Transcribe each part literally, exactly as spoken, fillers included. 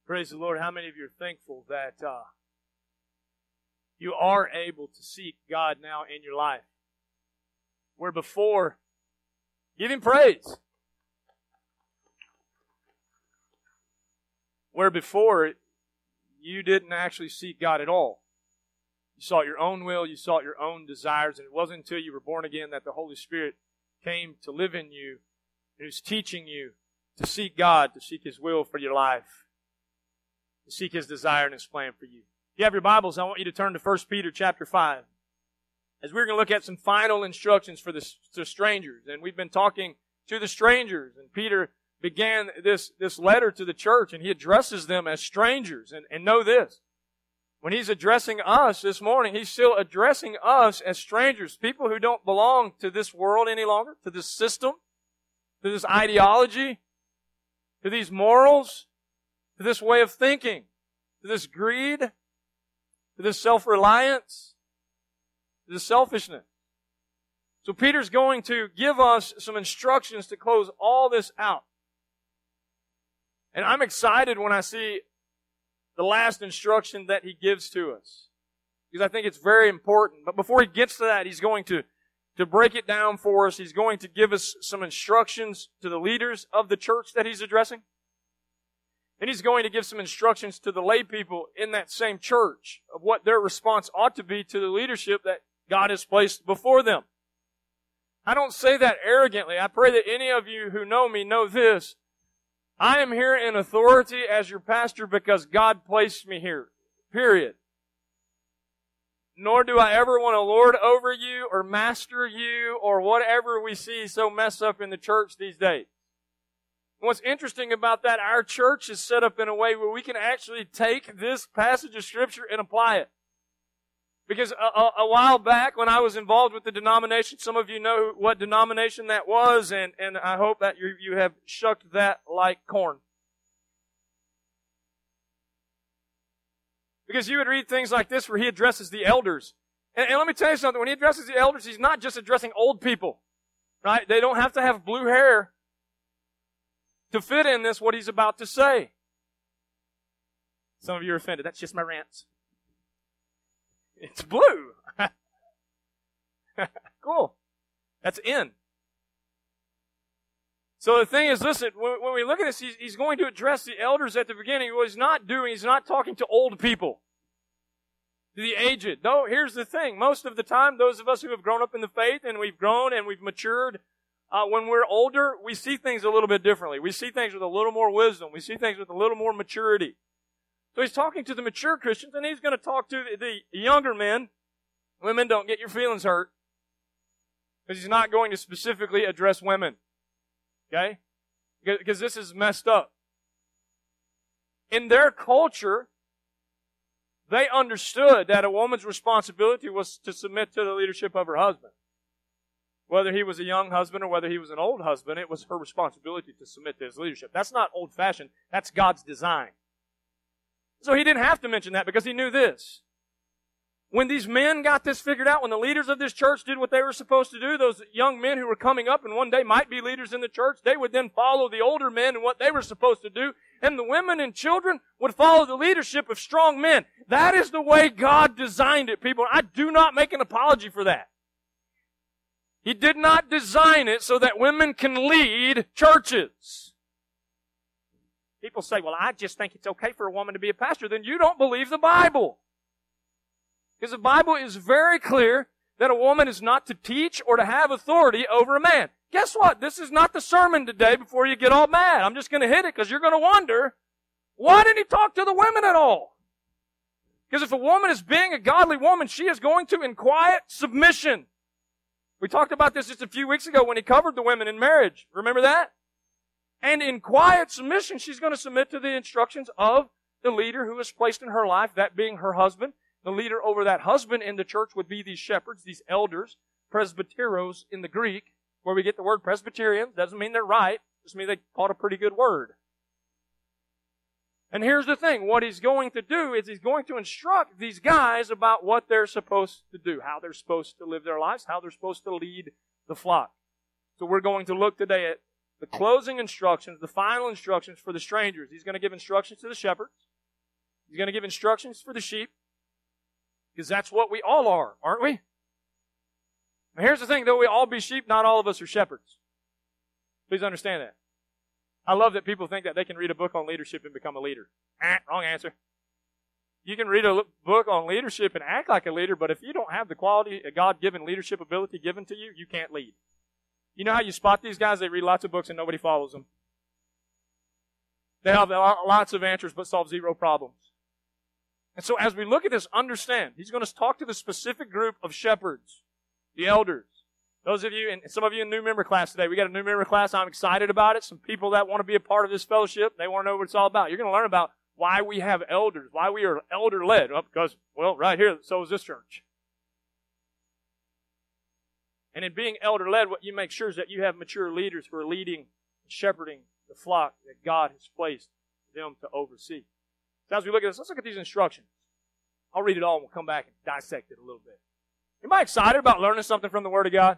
Praise the Lord. How many of you are thankful that uh, you are able to seek God now in your life? Where before, give Him praise. Where before, you didn't actually seek God at all. You sought your own will, you sought your own desires, and it wasn't until you were born again that the Holy Spirit came to live in you, and He was teaching you to seek God, to seek His will for your life, to seek His desire and His plan for you. If you have your Bibles, I want you to turn to First Peter chapter five. As we're going to look at some final instructions for the, the strangers. And we've been talking to the strangers. And Peter began this, this letter to the church, and he addresses them as strangers. And, and know this. When he's addressing us this morning, he's still addressing us as strangers. People who don't belong to this world any longer, to this system, to this ideology, to these morals, to this way of thinking, to this greed, to this self-reliance, to this selfishness. So Peter's going to give us some instructions to close all this out. And I'm excited when I see the last instruction that he gives to us, because I think it's very important. But before he gets to that, he's going to, to break it down for us. He's going to give us some instructions to the leaders of the church that he's addressing. And he's going to give some instructions to the lay people in that same church of what their response ought to be to the leadership that God has placed before them. I don't say that arrogantly. I pray that any of you who know me know this. I am here in authority as your pastor because God placed me here. Period. Nor do I ever want to lord over you or master you or whatever we see so messed up in the church these days. What's interesting about that, our church is set up in a way where we can actually take this passage of Scripture and apply it. Because a, a, a while back when I was involved with the denomination, some of you know what denomination that was, and, and I hope that you, you have shucked that like corn. Because you would read things like this where he addresses the elders. And, and let me tell you something, when he addresses the elders, he's not just addressing old people. Right? They don't have to have blue hair to fit in this, what he's about to say. Some of you are offended. That's just my rants. It's blue. Cool. That's in. So the thing is, listen, when, when we look at this, he's, he's going to address the elders at the beginning. What he's not doing, he's not talking to old people, to the aged. Though, here's the thing. Most of the time, those of us who have grown up in the faith and we've grown and we've matured, Uh, when we're older, we see things a little bit differently. We see things with a little more wisdom. We see things with a little more maturity. So he's talking to the mature Christians, and he's going to talk to the, the younger men. Women, don't get your feelings hurt, because he's not going to specifically address women. Okay? Because this is messed up. In their culture, they understood that a woman's responsibility was to submit to the leadership of her husband. Whether he was a young husband or whether he was an old husband, it was her responsibility to submit to his leadership. That's not old-fashioned. That's God's design. So he didn't have to mention that because he knew this. When these men got this figured out, when the leaders of this church did what they were supposed to do, those young men who were coming up and one day might be leaders in the church, they would then follow the older men and what they were supposed to do, and the women and children would follow the leadership of strong men. That is the way God designed it, people. I do not make an apology for that. He did not design it so that women can lead churches. People say, well, I just think it's okay for a woman to be a pastor. Then you don't believe the Bible. Because the Bible is very clear that a woman is not to teach or to have authority over a man. Guess what? This is not the sermon today before you get all mad. I'm just going to hit it because you're going to wonder, why didn't he talk to the women at all? Because if a woman is being a godly woman, she is going to in quiet submission. We talked about this just a few weeks ago when he covered the women in marriage. Remember that? And in quiet submission, she's going to submit to the instructions of the leader who is placed in her life, that being her husband. The leader over that husband in the church would be these shepherds, these elders, presbyteros in the Greek, where we get the word Presbyterian. Doesn't mean they're right. Just means they caught a pretty good word. And here's the thing. What he's going to do is he's going to instruct these guys about what they're supposed to do, how they're supposed to live their lives, how they're supposed to lead the flock. So we're going to look today at the closing instructions, the final instructions for the strangers. He's going to give instructions to the shepherds. He's going to give instructions for the sheep. Because that's what we all are, aren't we? Now here's the thing, though we all be sheep, not all of us are shepherds. Please understand that. I love that people think that they can read a book on leadership and become a leader. Ah, wrong answer. You can read a book on leadership and act like a leader, but if you don't have the quality, a God-given leadership ability given to you, you can't lead. You know how you spot these guys? They read lots of books and nobody follows them. They have lots of answers but solve zero problems. And so as we look at this, understand, he's going to talk to the specific group of shepherds, the elders. Those of you, and some of you in new member class today, we got a new member class. I'm excited about it. Some people that want to be a part of this fellowship, they want to know what it's all about. You're going to learn about why we have elders, why we are elder-led. Well, because, well, right here, so is this church. And in being elder-led, what you make sure is that you have mature leaders who are leading and shepherding the flock that God has placed them to oversee. So as we look at this, let's look at these instructions. I'll read it all and we'll come back and dissect it a little bit. Anybody excited about learning something from the Word of God?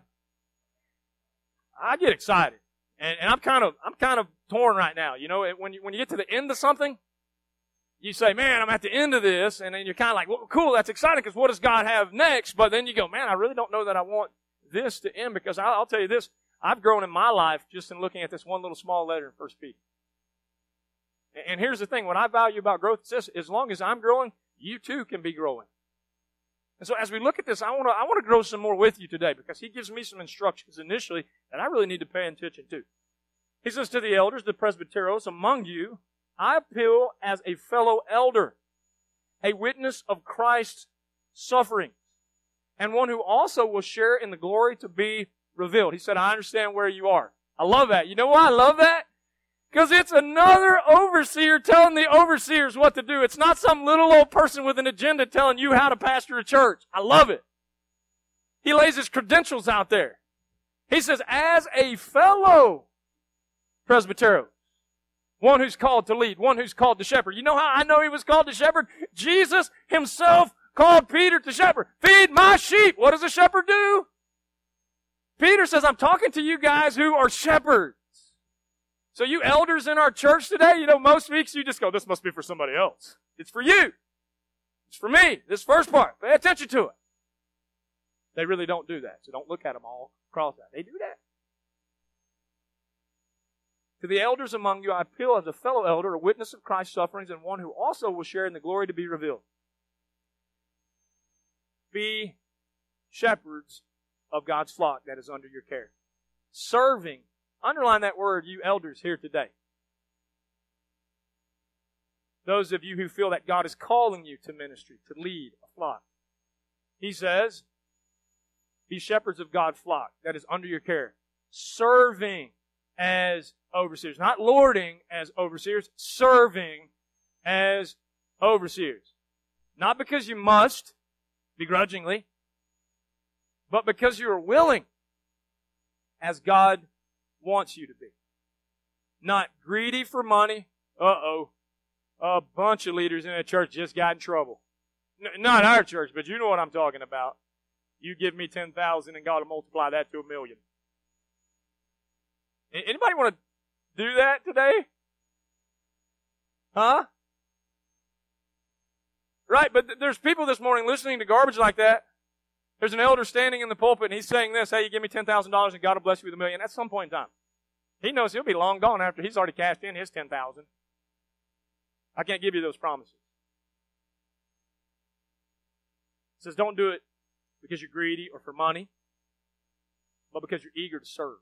I get excited. And, and I'm kind of I'm kind of torn right now. You know, when you, when you get to the end of something, you say, man, I'm at the end of this. And then you're kind of like, well, cool, that's exciting because what does God have next? But then you go, man, I really don't know that I want this to end because I'll, I'll tell you this. I've grown in my life just in looking at this one little small letter in First Peter. And here's the thing. What I value about growth is this. As long as I'm growing, you too can be growing. And so as we look at this, I want to I want to grow some more with you today because he gives me some instructions initially that I really need to pay attention to. He says to the elders, the presbyteros, among you, I appeal as a fellow elder, a witness of Christ's suffering, and one who also will share in the glory to be revealed. He said, I understand where you are. I love that. You know why I love that? Because it's another overseer telling the overseers what to do. It's not some little old person with an agenda telling you how to pastor a church. I love it. He lays his credentials out there. He says, as a fellow presbytero, one who's called to lead, one who's called to shepherd. You know how I know he was called to shepherd? Jesus himself called Peter to shepherd. Feed my sheep. What does a shepherd do? Peter says, I'm talking to you guys who are shepherds. So you elders in our church today, you know, most weeks you just go, this must be for somebody else. It's for you. It's for me. This first part. Pay attention to it. They really don't do that. So don't look at them all cross-eyed. They do that. To the elders among you, I appeal as a fellow elder, a witness of Christ's sufferings, and one who also will share in the glory to be revealed. Be shepherds of God's flock that is under your care. Serving. Underline that word, you elders here today. Those of you who feel that God is calling you to ministry, to lead a flock. He says, be shepherds of God's flock that is under your care. Serving as overseers. Not lording as overseers, serving as overseers. Not because you must, begrudgingly, but because you are willing, as God wants you to be. Not greedy for money. Uh-oh. A bunch of leaders in a church just got in trouble. N- not our church, but you know what I'm talking about. You give me ten thousand and God will multiply that to a million. Anybody want to do that today? Huh? Right, but th- there's people this morning listening to garbage like that. There's an elder standing in the pulpit and he's saying this, hey, you give me ten thousand dollars and God will bless you with a million. At some point in time. He knows he'll be long gone after he's already cashed in his ten thousand dollars. I can't give you those promises. He says don't do it because you're greedy or for money, but because you're eager to serve.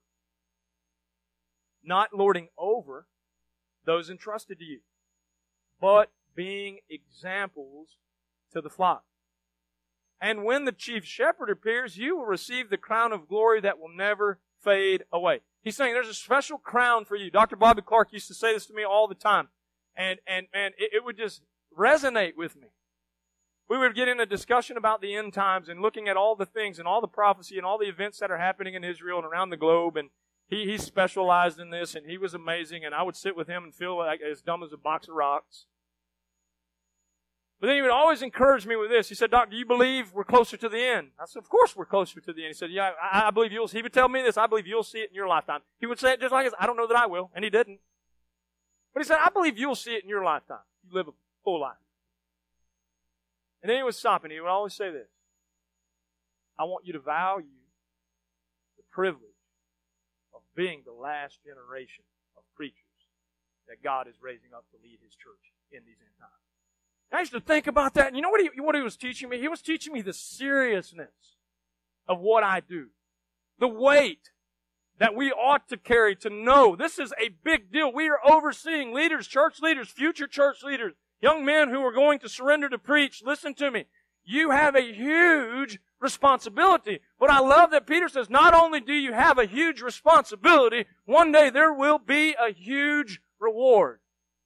Not lording over those entrusted to you, but being examples to the flock. And when the chief shepherd appears, you will receive the crown of glory that will never fade away. He's saying there's a special crown for you. Doctor Bobby Clark used to say this to me all the time. And, and, and it, it would just resonate with me. We would get in a discussion about the end times and looking at all the things and all the prophecy and all the events that are happening in Israel and around the globe. And he, he specialized in this and he was amazing. And I would sit with him and feel like as dumb as a box of rocks. But then he would always encourage me with this. He said, Doc, do you believe we're closer to the end? I said, of course we're closer to the end. He said, yeah, I, I believe you'll, he would tell me this, I believe you'll see it in your lifetime. He would say it just like this, I don't know that I will, and he didn't. But he said, I believe you'll see it in your lifetime. You live a full life. And then he would stop and he would always say this, I want you to value the privilege of being the last generation of preachers that God is raising up to lead His church in these end times. I used to think about that, and you know what he, what he was teaching me? He was teaching me the seriousness of what I do. The weight that we ought to carry to know this is a big deal. We are overseeing leaders, church leaders, future church leaders, young men who are going to surrender to preach. Listen to me. You have a huge responsibility. But I love that Peter says, not only do you have a huge responsibility, one day there will be a huge reward.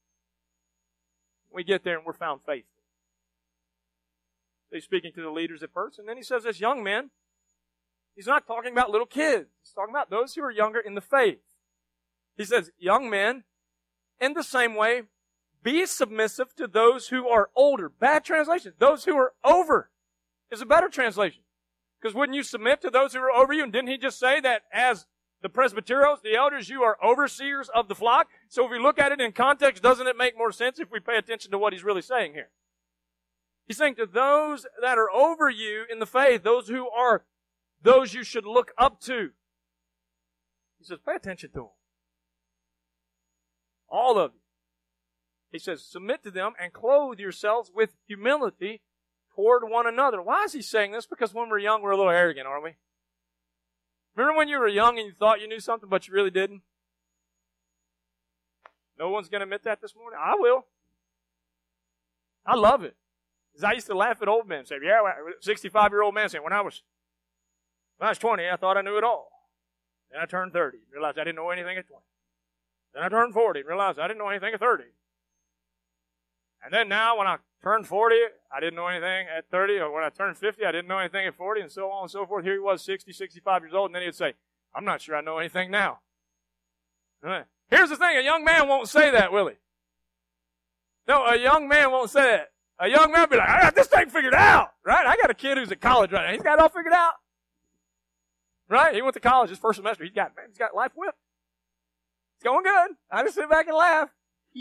We get there and we're found faithful. He's speaking to the leaders at first, and then he says this, young men. He's not talking about little kids. He's talking about those who are younger in the faith. He says, young men, in the same way, be submissive to those who are older. Bad translation. Those who are over is a better translation. Because wouldn't you submit to those who are over you? And didn't he just say that as the presbyteros, the elders, you are overseers of the flock? So if we look at it in context, doesn't it make more sense if we pay attention to what he's really saying here? He's saying to those that are over you in the faith, those who are those you should look up to. He says, pay attention to them. All of you. He says, submit to them and clothe yourselves with humility toward one another. Why is he saying this? Because when we're young, we're a little arrogant, aren't we? Remember when you were young and you thought you knew something, but you really didn't? No one's going to admit that this morning? I will. I love it. Because I used to laugh at old men. Say, yeah, sixty-five-year-old man saying, when I was when I was twenty, I thought I knew it all. Then I turned thirty and realized I didn't know anything at twenty. Then I turned forty and realized I didn't know anything at thirty. And then now when I turned forty, I didn't know anything at thirty. Or when I turned fifty, I didn't know anything at forty, and so on and so forth. Here he was, sixty, sixty-five years old, and then he would say, I'm not sure I know anything now. Here's the thing, a young man won't say that, will he? No, a young man won't say that. A young man will be like, I got this thing figured out, right? I got a kid who's at college right now. He's got it all figured out. Right? He went to college his first semester. He's got, man, he's got life whipped. It's going good. I just sit back and laugh.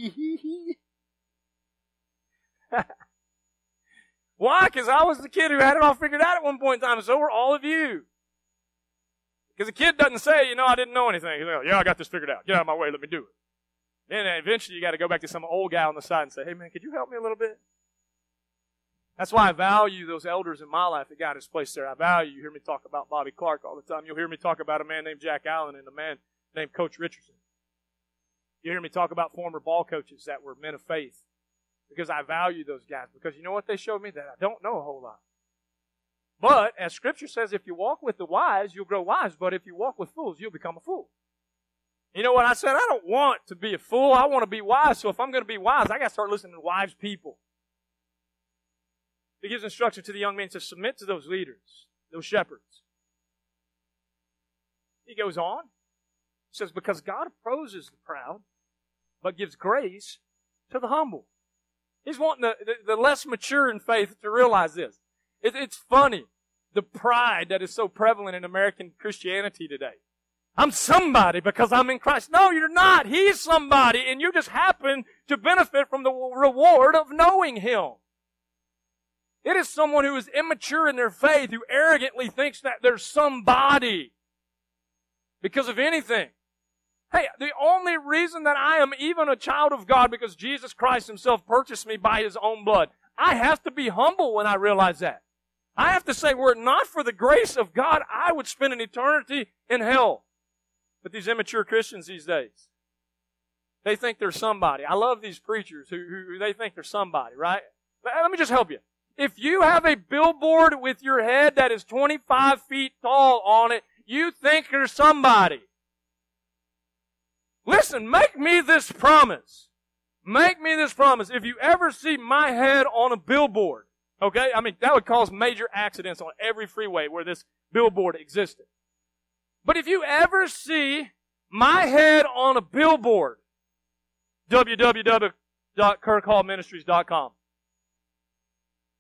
Why? Because I was the kid who had it all figured out at one point in time, and so were all of you. Because a kid doesn't say, you know, I didn't know anything. He's like, yeah, I got this figured out. Get out of my way. Let me do it. Then eventually you got to go back to some old guy on the side and say, hey, man, could you help me a little bit? That's why I value those elders in my life that God has placed there. I value, you hear me talk about Bobby Clark all the time. You'll hear me talk about a man named Jack Allen and a man named Coach Richardson. You hear me talk about former ball coaches that were men of faith. Because I value those guys. Because you know what they showed me? That I don't know a whole lot. But, as Scripture says, if you walk with the wise, you'll grow wise. But if you walk with fools, you'll become a fool. You know what I said? I don't want to be a fool. I want to be wise. So if I'm going to be wise, I got to start listening to wise people. He gives instruction to the young men to submit to those leaders, those shepherds. He goes on. He says, because God opposes the proud, but gives grace to the humble. He's wanting the, the, the less mature in faith to realize this. It, it's funny, the pride that is so prevalent in American Christianity today. I'm somebody because I'm in Christ. No, you're not. He's somebody, and you just happen to benefit from the reward of knowing Him. It is someone who is immature in their faith, who arrogantly thinks that they're somebody because of anything. Hey, the only reason that I am even a child of God because Jesus Christ Himself purchased me by His own blood. I have to be humble when I realize that. I have to say, were it not for the grace of God, I would spend an eternity in hell. But these immature Christians these days, they think they're somebody. I love these preachers who, who, who they think they're somebody, right? Let me just help you. If you have a billboard with your head that is twenty-five feet tall on it, you think you're somebody. Listen, make me this promise. Make me this promise. If you ever see my head on a billboard, okay? I mean, that would cause major accidents on every freeway where this billboard existed. But if you ever see my head on a billboard, w w w dot kirk hall ministries dot com.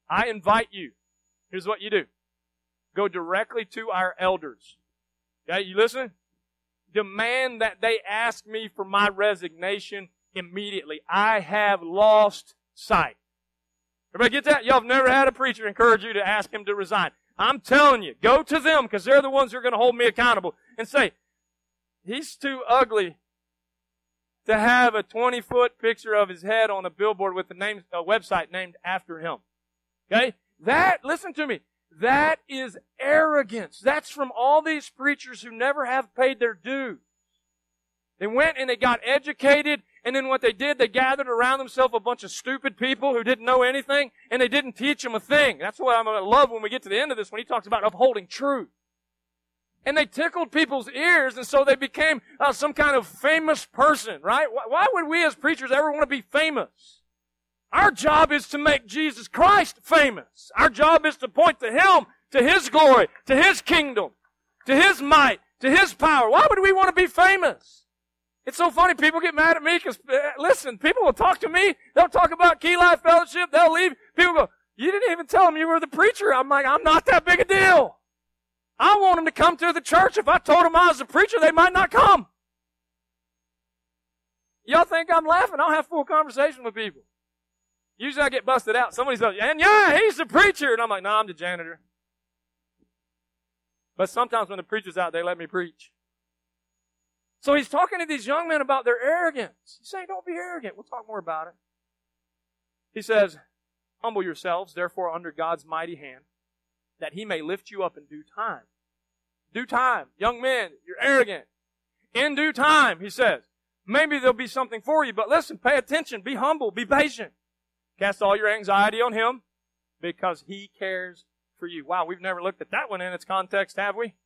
I invite you. Here's what you do. Go directly to our elders. Okay, you listen? Demand that they ask me for my resignation immediately. I have lost sight. Everybody get that? Y'all have never had a preacher encourage you to ask him to resign. I'm telling you, go to them because they're the ones who are going to hold me accountable and say, he's too ugly to have a twenty-foot picture of his head on a billboard with a, name, a website named after him. Okay? That, listen to me, that is arrogance. That's from all these preachers who never have paid their dues. They went and they got educated, and then what they did, they gathered around themselves a bunch of stupid people who didn't know anything, and they didn't teach them a thing. That's what I'm going to love when we get to the end of this, when he talks about upholding truth. And they tickled people's ears, and so they became uh, some kind of famous person, right? Why, why would we as preachers ever want to be famous? Our job is to make Jesus Christ famous. Our job is to point to Him, to His glory, to His kingdom, to His might, to His power. Why would we want to be famous? It's so funny, people get mad at me because, uh, listen, people will talk to me, they'll talk about Key Life Fellowship, they'll leave, people go, you didn't even tell them you were the preacher. I'm like, I'm not that big a deal. I want them to come to the church. If I told them I was a preacher, they might not come. Y'all think I'm laughing? I'll have full conversation with people. Usually I get busted out. Somebody says, and yeah, he's the preacher. And I'm like, no, I'm the janitor. But sometimes when the preacher's out, they let me preach. So he's talking to these young men about their arrogance. He's saying, don't be arrogant. We'll talk more about it. He says, humble yourselves, therefore, under God's mighty hand, that He may lift you up in due time. Due time. Young men, you're arrogant. In due time, he says. Maybe there'll be something for you, but listen, pay attention. Be humble. Be patient. Cast all your anxiety on Him because He cares for you. Wow, we've never looked at that one in its context, have we?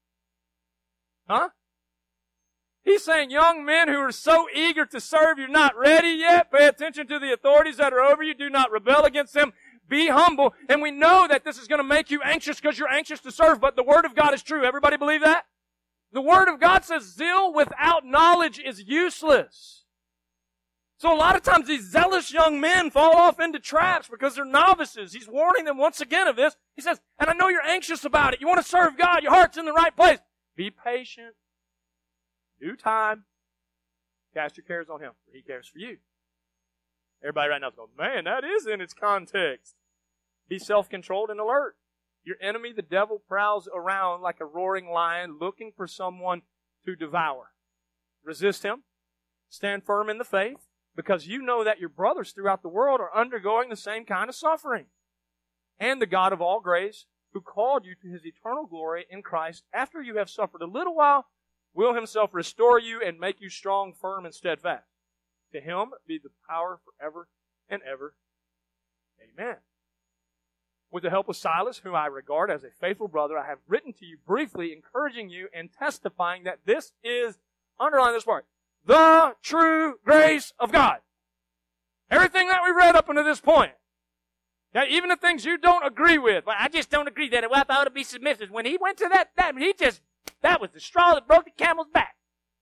Huh? He's saying, young men who are so eager to serve, you're not ready yet. Pay attention to the authorities that are over you. Do not rebel against them. Be humble. And we know that this is going to make you anxious because you're anxious to serve, but the Word of God is true. Everybody believe that? The Word of God says zeal without knowledge is useless. So a lot of times these zealous young men fall off into traps because they're novices. He's warning them once again of this. He says, and I know you're anxious about it. You want to serve God. Your heart's in the right place. Be patient. Due time. Cast your cares on Him, for He cares for you. Everybody right now is going, man, that is in its context. Be self-controlled and alert. Your enemy, the devil, prowls around like a roaring lion looking for someone to devour. Resist him. Stand firm in the faith because you know that your brothers throughout the world are undergoing the same kind of suffering. And the God of all grace, who called you to His eternal glory in Christ, after you have suffered a little while, will Himself restore you and make you strong, firm, and steadfast. To Him be the power forever and ever. Amen. With the help of Silas, whom I regard as a faithful brother, I have written to you briefly, encouraging you and testifying that this is, underline this part, the true grace of God. Everything that we read up until this point. Now, even the things you don't agree with. Well, I just don't agree that a wife ought to be submissive. When he went to that, that he just, that was the straw that broke the camel's back.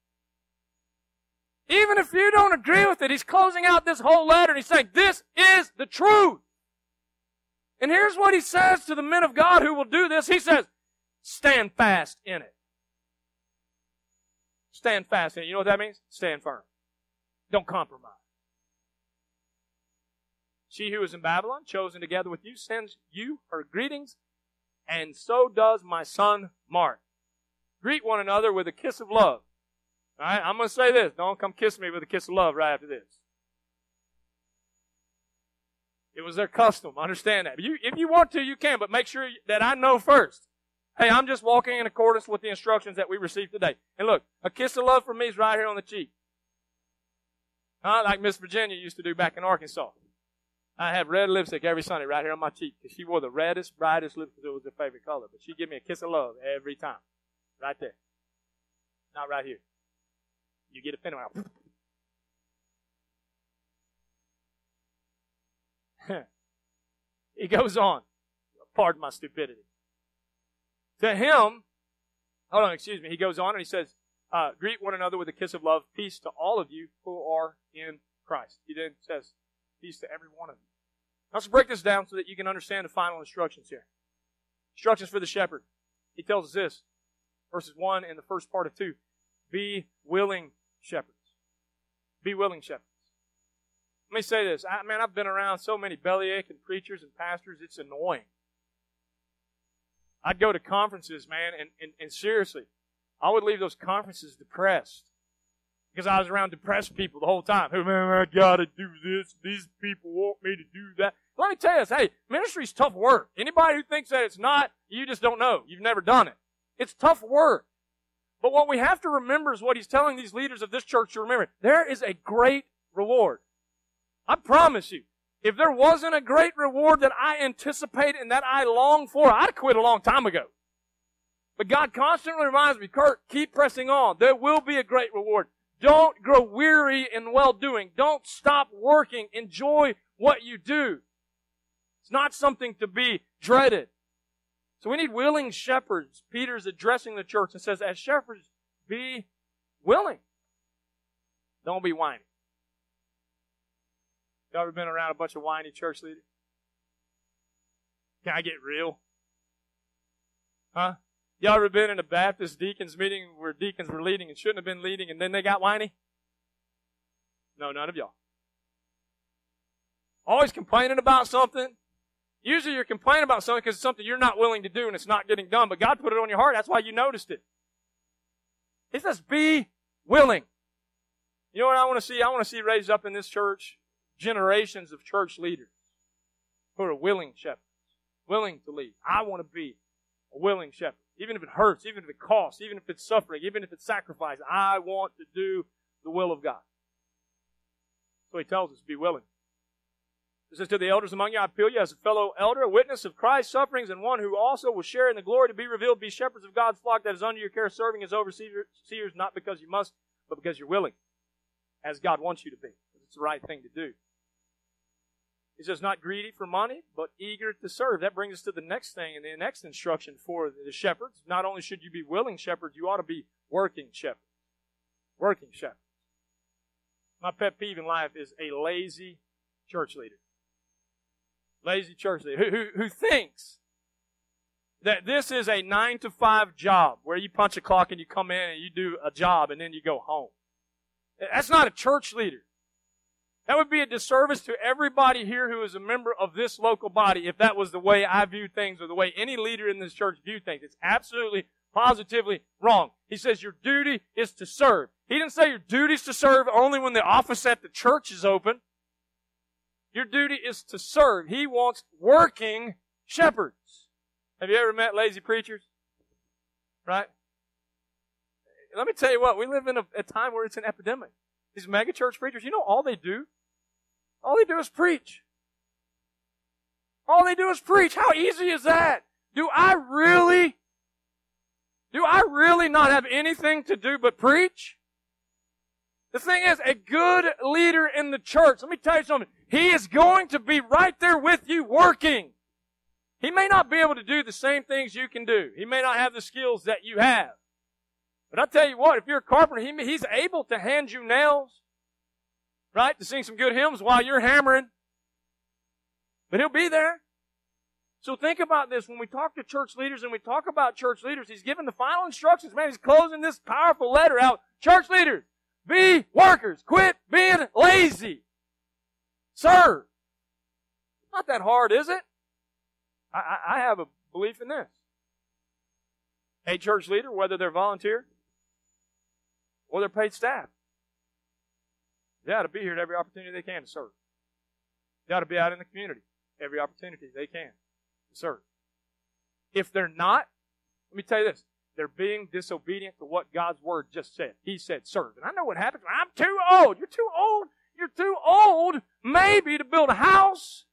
Even if you don't agree with it, he's closing out this whole letter and he's saying, this is the truth. And here's what he says to the men of God who will do this. He says, stand fast in it. Stand fast in it. You know what that means? Stand firm. Don't compromise. She who is in Babylon, chosen together with you, sends you her greetings, and so does my son Mark. Greet one another with a kiss of love. All right, I'm going to say this. Don't come kiss me with a kiss of love right after this. It was their custom. Understand that. You, if you want to, you can, but make sure that I know first. Hey, I'm just walking in accordance with the instructions that we received today. And look, a kiss of love from me is right here on the cheek. Huh? Like Miss Virginia used to do back in Arkansas. I have red lipstick every Sunday right here on my cheek because she wore the reddest, brightest lipstick. It was her favorite color. But she'd give me a kiss of love every time. Right there. Not right here. You get offended when I... He goes on. Pardon my stupidity. To him, hold on, excuse me. He goes on and he says, uh, greet one another with a kiss of love. Peace to all of you who are in Christ. He then says, peace to every one of you. Let's break this down so that you can understand the final instructions here. Instructions for the shepherd. He tells us this, verses one and the first part of two. Be willing shepherds. Be willing shepherds. Let me say this. I, man, I've been around so many bellyaching preachers and pastors, it's annoying. I'd go to conferences, man, and, and, and seriously, I would leave those conferences depressed. Because I was around depressed people the whole time. Hey, man, I gotta do this. These people want me to do that. Let me tell you this. Hey, ministry's tough work. Anybody who thinks that it's not, you just don't know. You've never done it. It's tough work. But what we have to remember is what he's telling these leaders of this church to remember. There is a great reward. I promise you, if there wasn't a great reward that I anticipate and that I long for, I'd have quit a long time ago. But God constantly reminds me, Kurt, keep pressing on. There will be a great reward. Don't grow weary in well-doing. Don't stop working. Enjoy what you do. It's not something to be dreaded. So we need willing shepherds. Peter's addressing the church and says, as shepherds, be willing. Don't be whiny. You ever been around a bunch of whiny church leaders? Can I get real? Huh? Y'all ever been in a Baptist deacons meeting where deacons were leading and shouldn't have been leading and then they got whiny? No, none of y'all. Always complaining about something. Usually you're complaining about something because it's something you're not willing to do and it's not getting done, but God put it on your heart. That's why you noticed it. He says, be willing. You know what I want to see? I want to see raised up in this church generations of church leaders who are willing shepherds, willing to lead. I want to be a willing shepherd. Even if it hurts, even if it costs, even if it's suffering, even if it's sacrifice, I want to do the will of God. So he tells us, be willing. It says, to the elders among you, I appeal you as a fellow elder, a witness of Christ's sufferings, and one who also will share in the glory to be revealed. Be shepherds of God's flock that is under your care, serving as overseers, not because you must, but because you're willing, as God wants you to be. It's the right thing to do. He says, not greedy for money, but eager to serve. That brings us to the next thing and the next instruction for the shepherds. Not only should you be willing shepherds, you ought to be working shepherds. Working shepherds. My pet peeve in life is a lazy church leader. Lazy church leader who, who, who thinks that this is a nine to five job where you punch a clock and you come in and you do a job and then you go home. That's not a church leader. That would be a disservice to everybody here who is a member of this local body if that was the way I view things or the way any leader in this church view things. It's absolutely, positively wrong. He says your duty is to serve. He didn't say your duty is to serve only when the office at the church is open. Your duty is to serve. He wants working shepherds. Have you ever met lazy preachers? Right? Let me tell you what, we live in a, a time where it's an epidemic. These mega church preachers, you know all they do? All they do is preach. All they do is preach. How easy is that? Do I really, do I really not have anything to do but preach? The thing is, a good leader in the church, let me tell you something, he is going to be right there with you working. He may not be able to do the same things you can do. He may not have the skills that you have. But I'll tell you what, if you're a carpenter, he, he's able to hand you nails, right, to sing some good hymns while you're hammering. But he'll be there. So think about this. When we talk to church leaders and we talk about church leaders, he's giving the final instructions. Man, he's closing this powerful letter out. Church leaders, be workers. Quit being lazy. Serve. Not that hard, is it? I, I, I have a belief in this. A church leader, whether they're volunteer or they're paid staff, they ought to be here at every opportunity they can to serve. They ought to be out in the community every opportunity they can to serve. If they're not, let me tell you this, they're being disobedient to what God's Word just said. He said serve. And I know what happens when I'm too old. You're too old. You're too old maybe to build a house.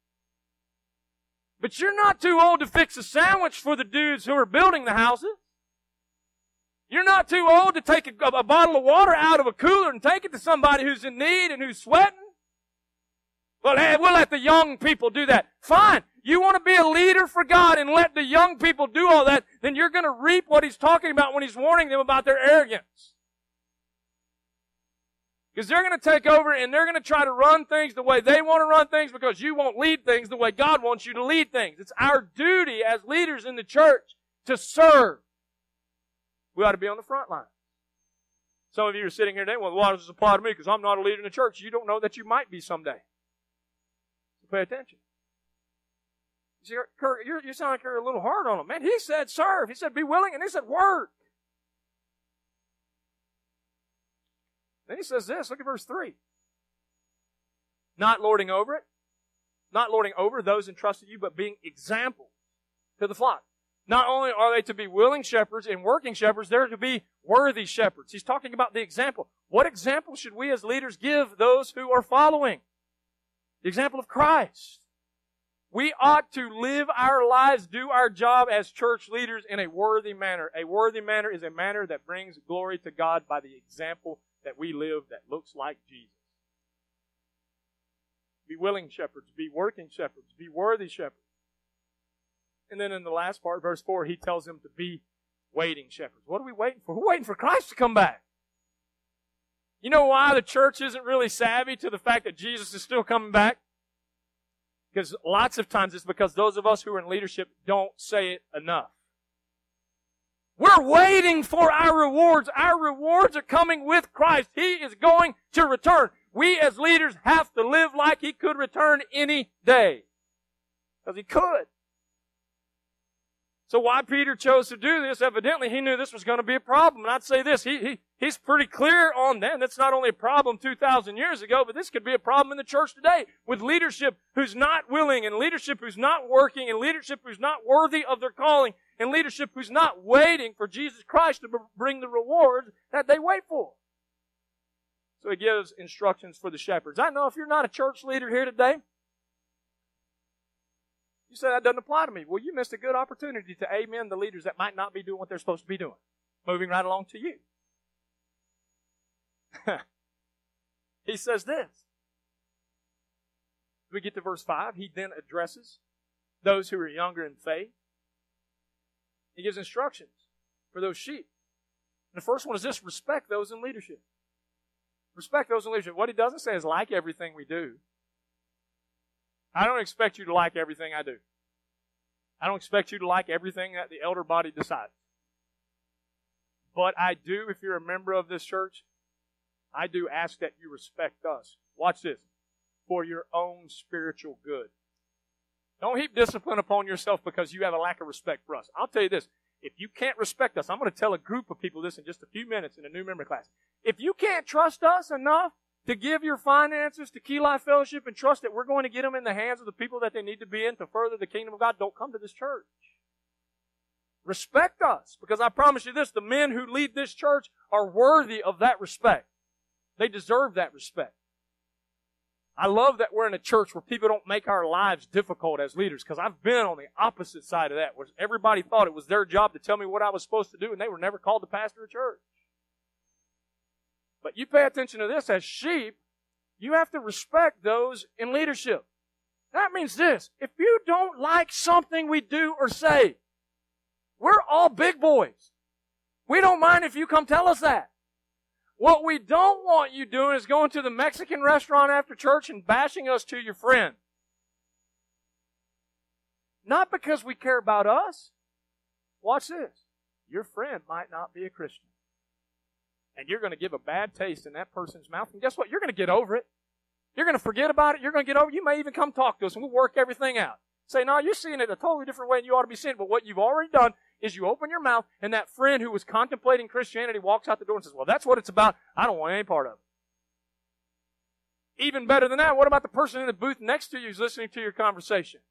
But you're not too old to fix a sandwich for the dudes who are building the houses. You're not too old to take a, a bottle of water out of a cooler and take it to somebody who's in need and who's sweating. Well, hey, we'll let the young people do that. Fine. You want to be a leader for God and let the young people do all that, then you're going to reap what he's talking about when he's warning them about their arrogance. Because they're going to take over and they're going to try to run things the way they want to run things because you won't lead things the way God wants you to lead things. It's our duty as leaders in the church to serve. We ought to be on the front line. Some of you are sitting here today, well, why does this apply to me? Because I'm not a leader in the church. You don't know that you might be someday. So pay attention. You see, Kurt, you're, you sound like you're a little hard on him. Man, he said serve. He said be willing, and he said work. Then he says this. Look at verse three. Not lording over it. Not lording over those entrusted you, but being example to the flock. Not only are they to be willing shepherds and working shepherds, they're to be worthy shepherds. He's talking about the example. What example should we as leaders give those who are following? The example of Christ. We ought to live our lives, do our job as church leaders in a worthy manner. A worthy manner is a manner that brings glory to God by the example that we live that looks like Jesus. Be willing shepherds, be working shepherds, be worthy shepherds. And then in the last part, verse four, he tells them to be waiting shepherds. What are we waiting for? We're waiting for Christ to come back. You know why the church isn't really savvy to the fact that Jesus is still coming back? Because lots of times it's because those of us who are in leadership don't say it enough. We're waiting for our rewards. Our rewards are coming with Christ. He is going to return. We as leaders have to live like He could return any day. Because He could. So why Peter chose to do this, evidently he knew this was going to be a problem. And I'd say this, he, he he's pretty clear on that. That's not only a problem two thousand years ago, but this could be a problem in the church today with leadership who's not willing, and leadership who's not working, and leadership who's not worthy of their calling, and leadership who's not waiting for Jesus Christ to bring the rewards that they wait for. So he gives instructions for the shepherds. I know if you're not a church leader here today, you say, that doesn't apply to me. Well, you missed a good opportunity to amen the leaders that might not be doing what they're supposed to be doing. Moving right along to you. He says this. We get to verse five. He then addresses those who are younger in faith. He gives instructions for those sheep. And the first one is this: respect those in leadership. Respect those in leadership. What he doesn't say is like everything we do. I don't expect you to like everything I do. I don't expect you to like everything that the elder body decides. But I do, if you're a member of this church, I do ask that you respect us. Watch this. For your own spiritual good. Don't heap discipline upon yourself because you have a lack of respect for us. I'll tell you this. If you can't respect us, I'm going to tell a group of people this in just a few minutes in a new member class. If you can't trust us enough to give your finances to Key Life Fellowship and trust that we're going to get them in the hands of the people that they need to be in to further the kingdom of God, don't come to this church. Respect us, because I promise you this, the men who lead this church are worthy of that respect. They deserve that respect. I love that we're in a church where people don't make our lives difficult as leaders, because I've been on the opposite side of that, where everybody thought it was their job to tell me what I was supposed to do, and they were never called to pastor a church. But you pay attention to this. As sheep, you have to respect those in leadership. That means this. If you don't like something we do or say, we're all big boys. We don't mind if you come tell us that. What we don't want you doing is going to the Mexican restaurant after church and bashing us to your friend. Not because we care about us. Watch this. Your friend might not be a Christian. And you're going to give a bad taste in that person's mouth. And guess what? You're going to get over it. You're going to forget about it. You're going to get over it. You may even come talk to us and we'll work everything out. Say, no, you're seeing it a totally different way than you ought to be seeing it. But what you've already done is you open your mouth and that friend who was contemplating Christianity walks out the door and says, well, that's what it's about. I don't want any part of it. Even better than that, what about the person in the booth next to you who's listening to your conversation?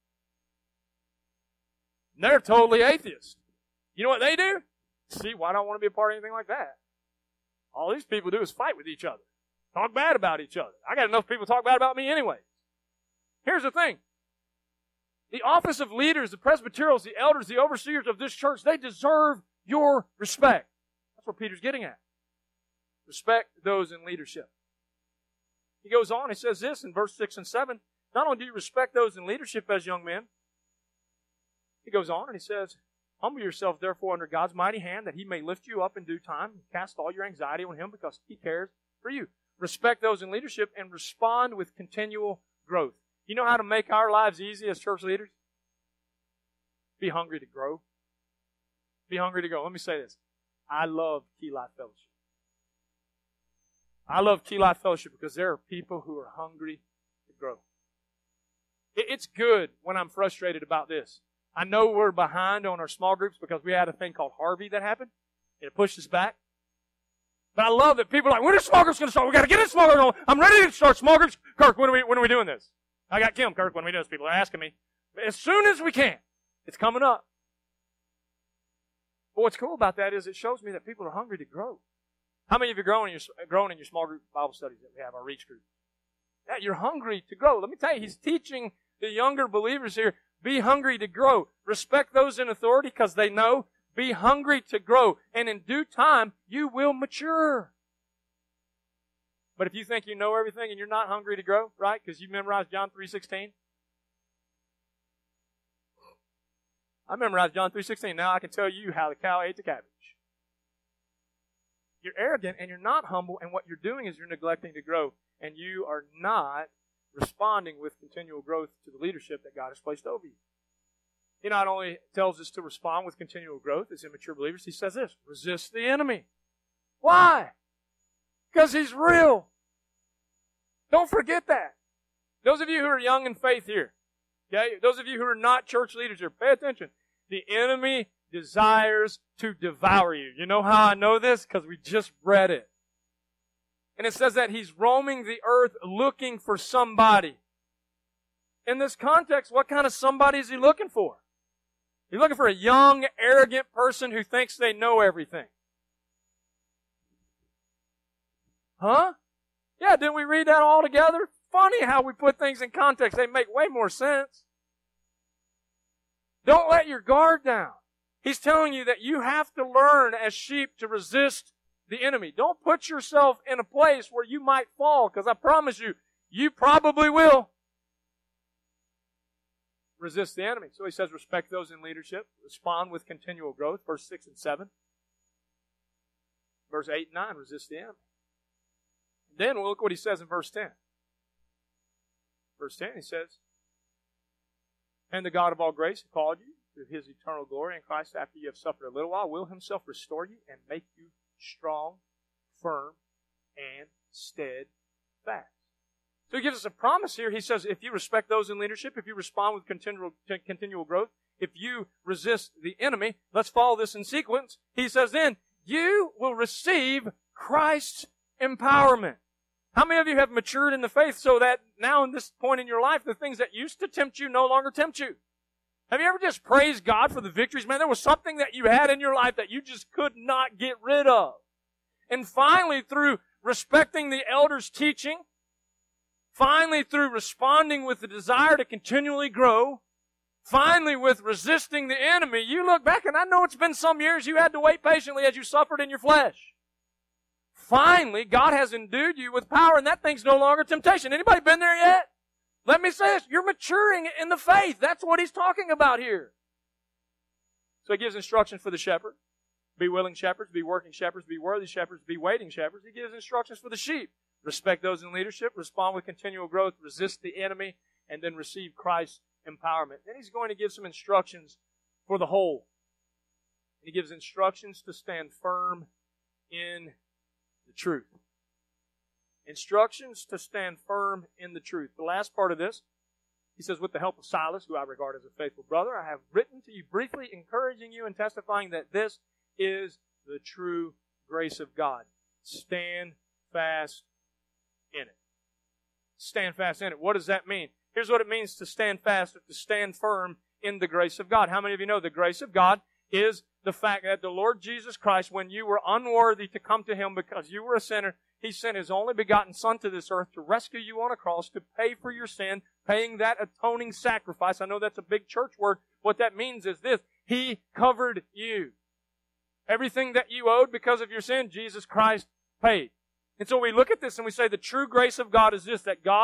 And they're totally atheist. You know what they do? See, why don't I want to be a part of anything like that? All these people do is fight with each other. Talk bad about each other. I got enough people talk bad about me anyway. Here's the thing. The office of leaders, the presbyterials, the elders, the overseers of this church, they deserve your respect. That's what Peter's getting at. Respect those in leadership. He goes on, he says this in verse six and seven. Not only do you respect those in leadership as young men, he goes on and he says, humble yourself, therefore, under God's mighty hand, that He may lift you up in due time. Cast all your anxiety on Him because He cares for you. respect those in leadership, and respond with continual growth. You know how to make our lives easy as church leaders? Be hungry to grow. Be hungry to grow. Let me say this. I love Key Life Fellowship. I love Key Life Fellowship because there are people who are hungry to grow. It's good when I'm frustrated about this. I know we're behind on our small groups because we had a thing called Harvey that happened. It pushed us back. But I love that people are like, when are small groups going to start? We've got to get in small groups. I'm ready to start small groups. Kirk, when are we, when are we doing this? I got Kim, Kirk, when are we doing this? People are asking me. But as soon as we can, it's coming up. But what's cool about that is it shows me that people are hungry to grow. How many of you are growing in your, growing in your small group Bible studies that we have, our Reach group? Yeah, you're hungry to grow. Let me tell you, he's teaching the younger believers here, be hungry to grow. Respect those in authority because they know. Be hungry to grow. And in due time, you will mature. But if you think you know everything and you're not hungry to grow, right, because you memorized John three sixteen. I memorized John three sixteen. Now I can tell you how the cow ate the cabbage. You're arrogant and you're not humble, and what you're doing is you're neglecting to grow, and you are not responding with continual growth to the leadership that God has placed over you. He not only tells us to respond with continual growth as immature believers, he says this, resist the enemy. Why? Because he's real. Don't forget that. Those of you who are young in faith here, okay, those of you who are not church leaders here, pay attention. The enemy desires to devour you. You know how I know this? Because we just read it. And it says that he's roaming the earth looking for somebody. In this context, what kind of somebody is he looking for? He's looking for a young, arrogant person who thinks they know everything. Huh? Yeah, didn't we read that all together? Funny how we put things in context. They make way more sense. Don't let your guard down. He's telling you that you have to learn as sheep to resist the enemy. Don't put yourself in a place where you might fall, because I promise you, you probably will. Resist the enemy. So he says, respect those in leadership. Respond with continual growth. Verse six and seven. Verse eight and nine, resist the enemy. Then we'll look what he says in verse ten. Verse ten, he says, and the God of all grace who called you to his eternal glory in Christ after you have suffered a little while will himself restore you and make you strong, firm, and steadfast. So he gives us a promise here. He says, if you respect those in leadership, if you respond with continual, continual growth, if you resist the enemy, let's follow this in sequence. He says then, you will receive Christ's empowerment. How many of you have matured in the faith so that now in this point in your life, the things that used to tempt you no longer tempt you? Have you ever just praised God for the victories? Man, there was something that you had in your life that you just could not get rid of. And finally, through respecting the elders' teaching, finally, through responding with the desire to continually grow, finally, with resisting the enemy, you look back, and I know it's been some years you had to wait patiently as you suffered in your flesh. Finally, God has endued you with power, and that thing's no longer temptation. Anybody been there yet? Let me say this. You're maturing in the faith. That's what he's talking about here. So he gives instructions for the shepherd. Be willing shepherds, be working shepherds, be worthy shepherds, be waiting shepherds. He gives instructions for the sheep. Respect those in leadership, respond with continual growth, resist the enemy, and then receive Christ's empowerment. Then he's going to give some instructions for the whole. He gives instructions to stand firm in the truth. Instructions to stand firm in the truth. The last part of this, he says, with the help of Silas, who I regard as a faithful brother, I have written to you briefly, encouraging you and testifying that this is the true grace of God. Stand fast in it. Stand fast in it. What does that mean? Here's what it means to stand fast, or to stand firm in the grace of God. How many of you know the grace of God is the fact that the Lord Jesus Christ, when you were unworthy to come to Him because you were a sinner, He sent His only begotten Son to this earth to rescue you on a cross, to pay for your sin, paying that atoning sacrifice. I know that's a big church word. What that means is this: He covered you. Everything that you owed because of your sin, Jesus Christ paid. And so we look at this and we say the true grace of God is this, that God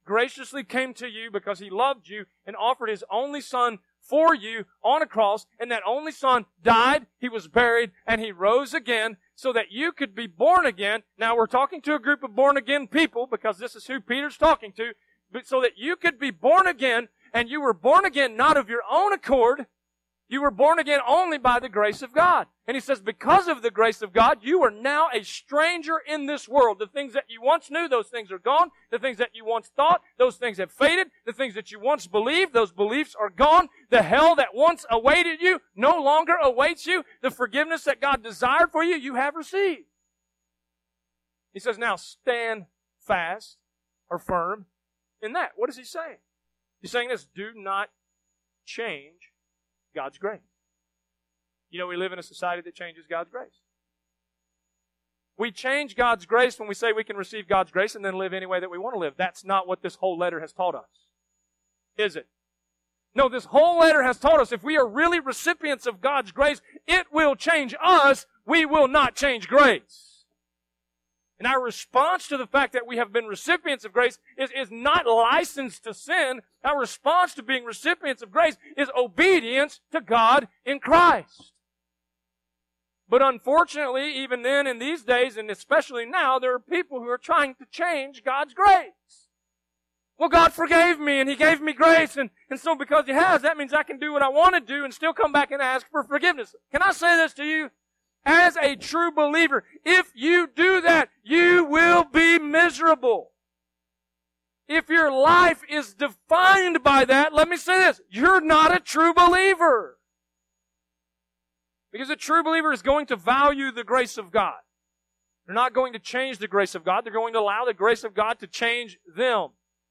graciously came to you because He loved you and offered His only Son for you on a cross, and that only Son died, He was buried, and He rose again so that you could be born again. Now we're talking to a group of born again people because this is who Peter's talking to, but so that you could be born again, and you were born again not of your own accord. You were born again only by the grace of God. And he says, because of the grace of God, you are now a stranger in this world. The things that you once knew, those things are gone. The things that you once thought, those things have faded. The things that you once believed, those beliefs are gone. The hell that once awaited you no longer awaits you. The forgiveness that God desired for you, you have received. He says, now stand fast or firm in that. What is he saying? He's saying this, do not change God's grace. You know, we live in a society that changes God's grace. We change God's grace when we say we can receive God's grace and then live any way that we want to live. That's not what this whole letter has taught us. Is it? No, this whole letter has taught us if we are really recipients of God's grace, it will change us. We will not change grace. And our response to the fact that we have been recipients of grace is, is not license to sin. Our response to being recipients of grace is obedience to God in Christ. But unfortunately, even then in these days, and especially now, there are people who are trying to change God's grace. Well, God forgave me and He gave me grace, and, and so because He has, that means I can do what I want to do and still come back and ask for forgiveness. Can I say this to you? As a true believer, if you do that, you will be miserable. If your life is defined by that, let me say this, you're not a true believer. Because a true believer is going to value the grace of God. They're not going to change the grace of God. They're going to allow the grace of God to change them.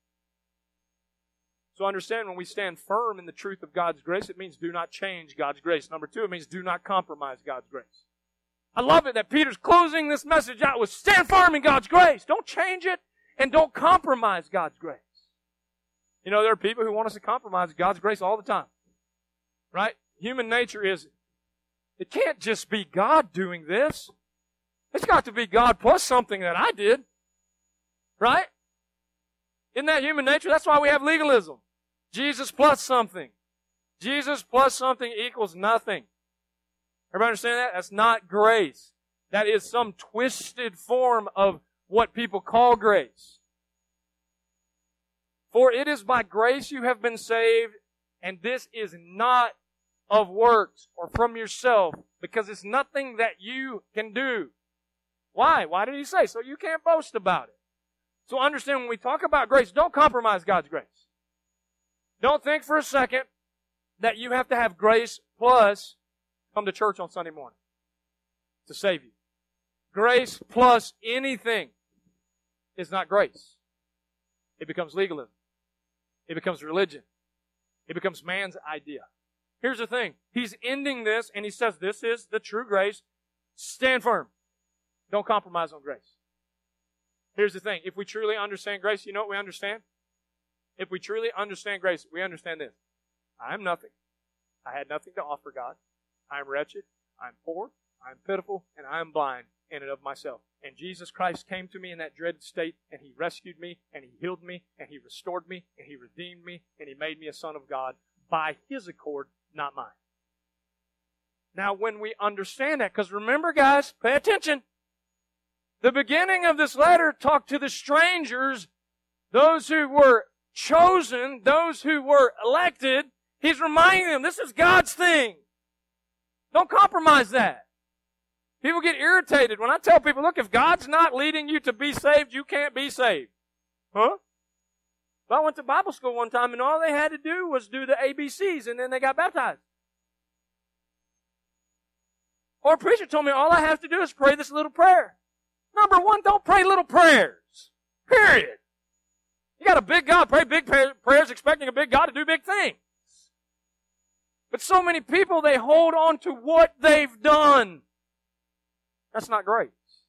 So understand, when we stand firm in the truth of God's grace, it means do not change God's grace. Number two, it means do not compromise God's grace. I love it that Peter's closing this message out with stand firm in God's grace. Don't change it and don't compromise God's grace. You know, there are people who want us to compromise God's grace all the time. Right? Human nature is, it can't just be God doing this. It's got to be God plus something that I did. Right? Isn't that human nature? That's why we have legalism. Jesus plus something. Jesus plus something equals nothing. Everybody understand that? That's not grace. That is some twisted form of what people call grace. For it is by grace you have been saved, and this is not of works or from yourself, because it's nothing that you can do. Why? Why did he say? So you can't boast about it. So understand, when we talk about grace, don't compromise God's grace. Don't think for a second that you have to have grace plus come to church on Sunday morning to save you. Grace plus anything is not grace. It becomes legalism. It becomes religion. It becomes man's idea. Here's the thing. He's ending this and he says, this is the true grace. Stand firm. Don't compromise on grace. Here's the thing. If we truly understand grace, you know what we understand? If we truly understand grace, we understand this. I am nothing. I had nothing to offer God. I am wretched, I am poor, I am pitiful, and I am blind in and of myself. And Jesus Christ came to me in that dreaded state, and He rescued me, and He healed me, and He restored me, and He redeemed me, and He made me a son of God by His accord, not mine. Now, when we understand that, because remember, guys, pay attention. The beginning of this letter talked to the strangers, those who were chosen, those who were elected. He's reminding them, this is God's thing. Don't compromise that. People get irritated when I tell people, look, if God's not leading you to be saved, you can't be saved. Huh? But I went to Bible school one time and all they had to do was do the A B Cs and then they got baptized. Or a preacher told me all I have to do is pray this little prayer. Number one, don't pray little prayers. Period. You got a big God, pray big prayers expecting a big God to do big things. But so many people, they hold on to what they've done. That's not grace.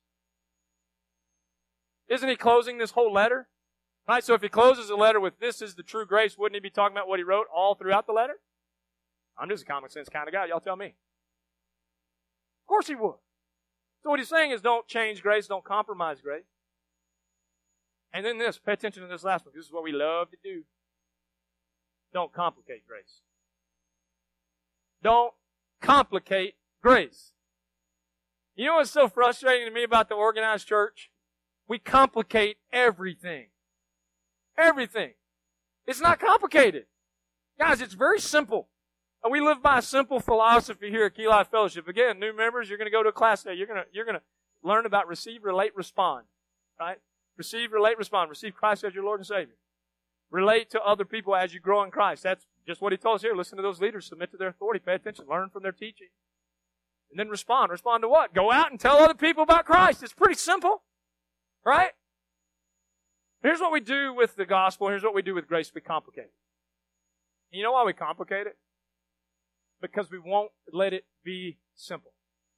Isn't he closing this whole letter? Right? So if he closes the letter with this is the true grace, wouldn't he be talking about what he wrote all throughout the letter? I'm just a common sense kind of guy. Y'all tell me. Of course he would. So what he's saying is don't change grace, don't compromise grace. And then this, pay attention to this last one. This is what we love to do. Don't complicate grace. Don't complicate grace. You know what's so frustrating to me about the organized church? We complicate everything. Everything. It's not complicated. Guys, it's very simple. And we live by a simple philosophy here at Key Life Fellowship. Again, new members, you're going to go to a class today. You're going to, you're going to learn about receive, relate, respond. Right? Receive, relate, respond. Receive Christ as your Lord and Savior. Relate to other people as you grow in Christ. That's just what He told us here. Listen to those leaders. Submit to their authority. Pay attention. Learn from their teaching. And then respond. Respond to what? Go out and tell other people about Christ. It's pretty simple. Right? Here's what we do with the gospel. Here's what we do with grace. We complicate it. You know why we complicate it? Because we won't let it be simple.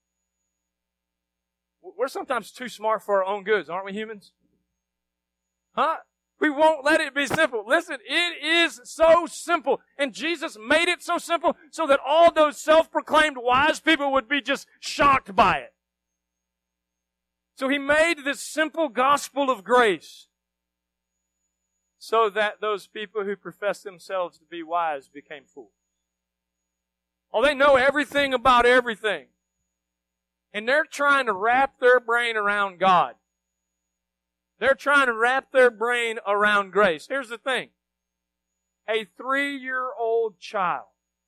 We're sometimes too smart for our own goods, aren't we, humans? Huh? We won't let it be simple. Listen, it is so simple. And Jesus made it so simple so that all those self-proclaimed wise people would be just shocked by it. So He made this simple gospel of grace so that those people who profess themselves to be wise became fools. Oh, they know everything about everything. And they're trying to wrap their brain around God. They're trying to wrap their brain around grace. Here's the thing. A three-year-old child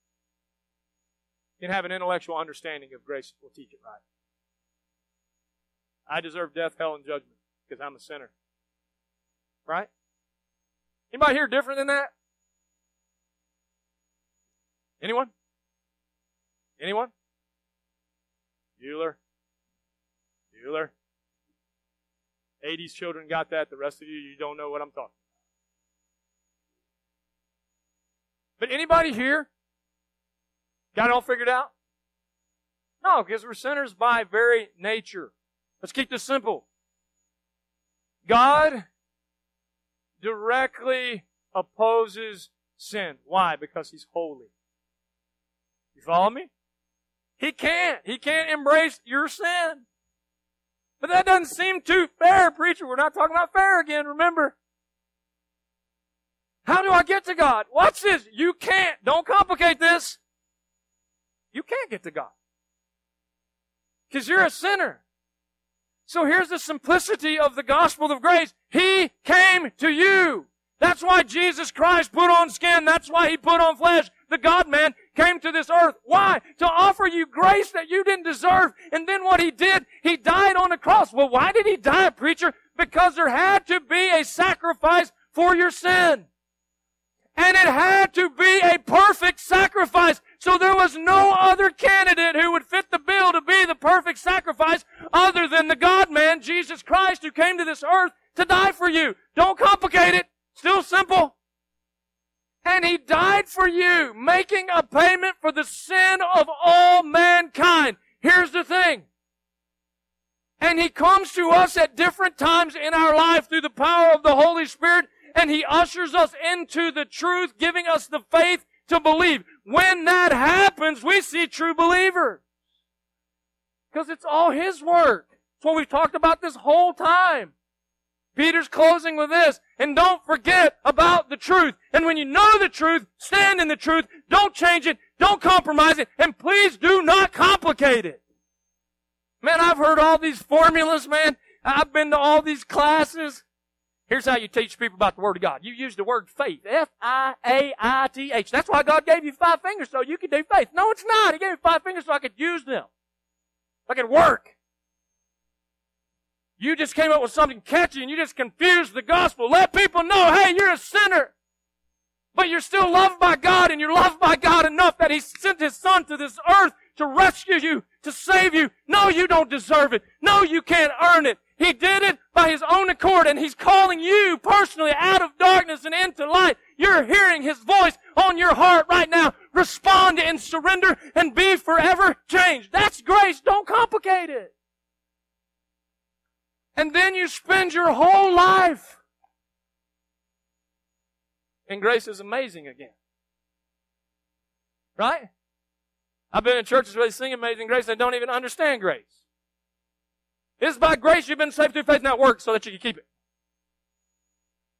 can have an intellectual understanding of grace if we'll teach it right. I deserve death, hell, and judgment because I'm a sinner. Right? Anybody here different than that? Anyone? Anyone? Bueller? Bueller? eighties children got that. The rest of you, you don't know what I'm talking about. But anybody here got it all figured out? No, because we're sinners by very nature. Let's keep this simple. God directly opposes sin. Why? Because He's holy. You follow me? He can't. He can't embrace your sin. But that doesn't seem too fair, preacher. We're not talking about fair again, remember. How do I get to God? Watch this. You can't. Don't complicate this. You can't get to God. Because you're a sinner. So here's the simplicity of the gospel of grace. He came to you. That's why Jesus Christ put on skin. That's why He put on flesh. The God-man came to this earth. Why? To offer you grace that you didn't deserve. And then what He did, He died on the cross. Well, why did He die, preacher? Because there had to be a sacrifice for your sin. And it had to be a perfect sacrifice. So there was no other candidate who would fit the bill to be the perfect sacrifice other than the God-man, Jesus Christ, who came to this earth to die for you. Don't complicate it. Still simple. And He died for you, making a payment for the sin of all mankind. Here's the thing. And He comes to us at different times in our life through the power of the Holy Spirit, and He ushers us into the truth, giving us the faith to believe. When that happens, we see true believers. Because it's all His work. It's what we've talked about this whole time. Peter's closing with this. And don't forget about the truth. And when you know the truth, stand in the truth. Don't change it. Don't compromise it. And please do not complicate it. Man, I've heard all these formulas, man. I've been to all these classes. Here's how you teach people about the Word of God. You use the word faith. F I A I T H. That's why God gave you five fingers so you could do faith. No, it's not. He gave me five fingers so I could use them. I could work. You just came up with something catchy and you just confused the gospel. Let people know, hey, you're a sinner. But you're still loved by God, and you're loved by God enough that He sent His Son to this earth to rescue you, to save you. No, you don't deserve it. No, you can't earn it. He did it by His own accord, and He's calling you personally out of darkness and into light. You're hearing His voice on your heart right now. Respond and surrender and be forever changed. That's grace. Don't complicate it. And then you spend your whole life. And grace is amazing again. Right? I've been in churches where they sing Amazing Grace and don't even understand grace. It's by grace you've been saved through faith, not works, so that you can keep it.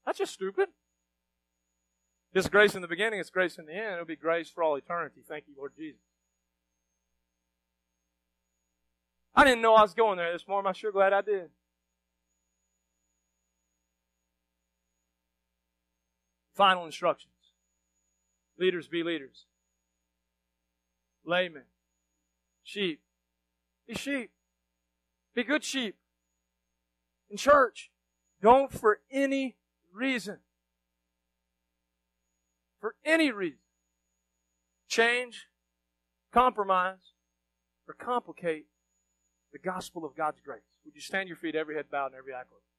That's just stupid. This grace in the beginning, it's grace in the end. It'll be grace for all eternity. Thank you, Lord Jesus. I didn't know I was going there this morning. I'm sure glad I did. Final instructions. Leaders be leaders. Laymen. Sheep. Be sheep. Be good sheep. In church, don't for any reason, for any reason, change, compromise, or complicate the gospel of God's grace. Would you stand your feet, every head bowed and every eye closed?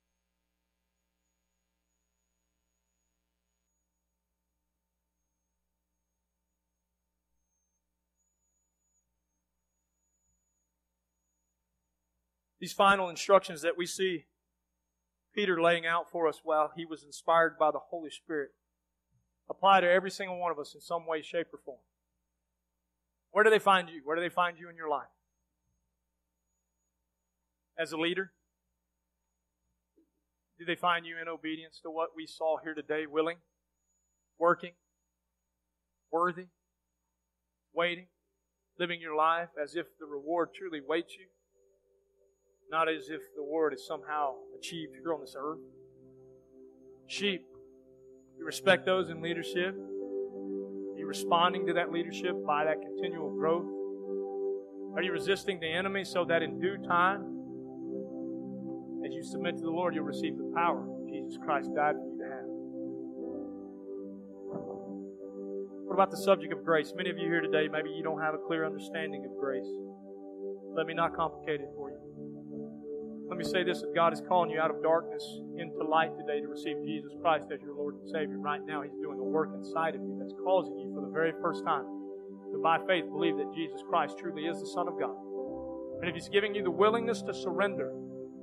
These final instructions that we see Peter laying out for us while he was inspired by the Holy Spirit apply to every single one of us in some way, shape, or form. Where do they find you? Where do they find you in your life? As a leader? Do they find you in obedience to what we saw here today? Willing? Working? Worthy? Waiting? Living your life as if the reward truly waits you? Not as if the word is somehow achieved here on this earth. Sheep, you respect those in leadership. Are you responding to that leadership by that continual growth? Are you resisting the enemy so that in due time, as you submit to the Lord, you'll receive the power Jesus Christ died for you to have? What about the subject of grace? Many of you here today, maybe you don't have a clear understanding of grace. Let me not complicate it for you. Let me say this, that God is calling you out of darkness into light today to receive Jesus Christ as your Lord and Savior. Right now, He's doing a work inside of you that's causing you for the very first time to, by faith, believe that Jesus Christ truly is the Son of God. And if He's giving you the willingness to surrender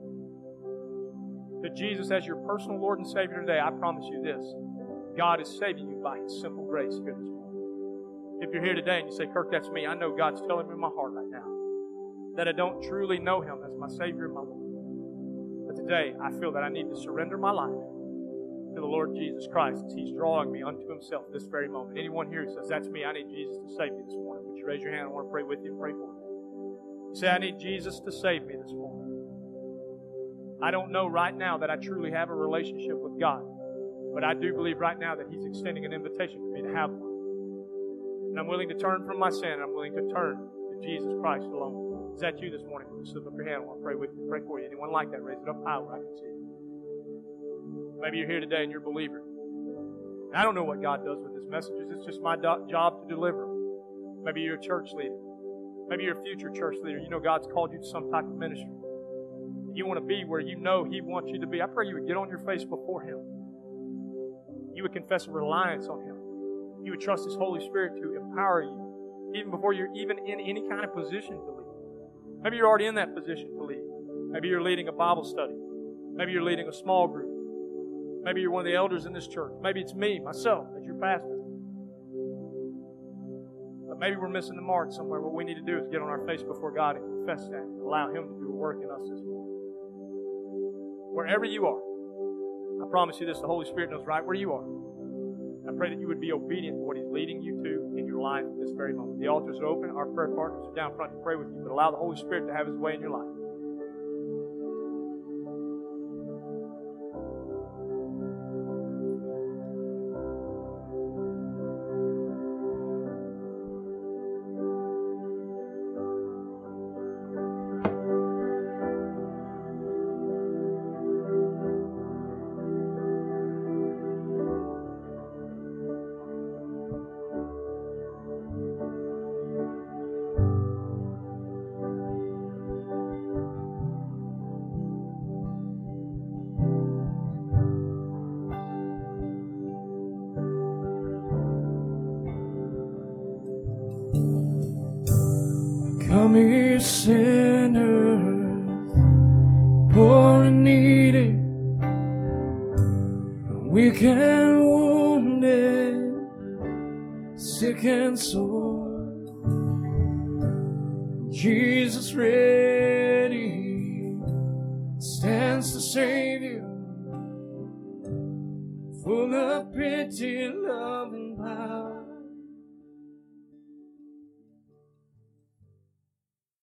to Jesus as your personal Lord and Savior today, I promise you this, God is saving you by His simple grace here this morning. If you're here today and you say, Kirk, that's me, I know God's telling me in my heart right now that I don't truly know Him as my Savior and my Lord. Today, I feel that I need to surrender my life to the Lord Jesus Christ as He's drawing me unto Himself this very moment. Anyone here who says, that's me, I need Jesus to save me this morning, would you raise your hand? I want to pray with you and pray for you. You say, I need Jesus to save me this morning. I don't know right now that I truly have a relationship with God, but I do believe right now that He's extending an invitation for me to have one. And I'm willing to turn from my sin, and I'm willing to turn to Jesus Christ alone. Is that you this morning? Just lift up your hand. I want to pray with you. Pray for you. Anyone like that? Raise it up high where I can see you. Maybe you're here today and you're a believer. I don't know what God does with His messages. It's just my do- job to deliver them. Maybe you're a church leader. Maybe you're a future church leader. You know God's called you to some type of ministry. You want to be where you know He wants you to be. I pray you would get on your face before Him. You would confess a reliance on Him. You would trust His Holy Spirit to empower you even before you're even in any kind of position to lead. Maybe you're already in that position to lead. Maybe you're leading a Bible study. Maybe you're leading a small group. Maybe you're one of the elders in this church. Maybe it's me, myself, as your pastor. But maybe we're missing the mark somewhere. What we need to do is get on our face before God and confess that and allow Him to do a work in us this morning. Wherever you are, I promise you this, the Holy Spirit knows right where you are. I pray that you would be obedient to what He's leading you to in your life at this very moment. The altars are open. Our prayer partners are down front to pray with you, but allow the Holy Spirit to have His way in your life. Come here, sinners, poor and needy, weak and wounded, sick and sore. Jesus ready stands to save you. full of pity, love, and power.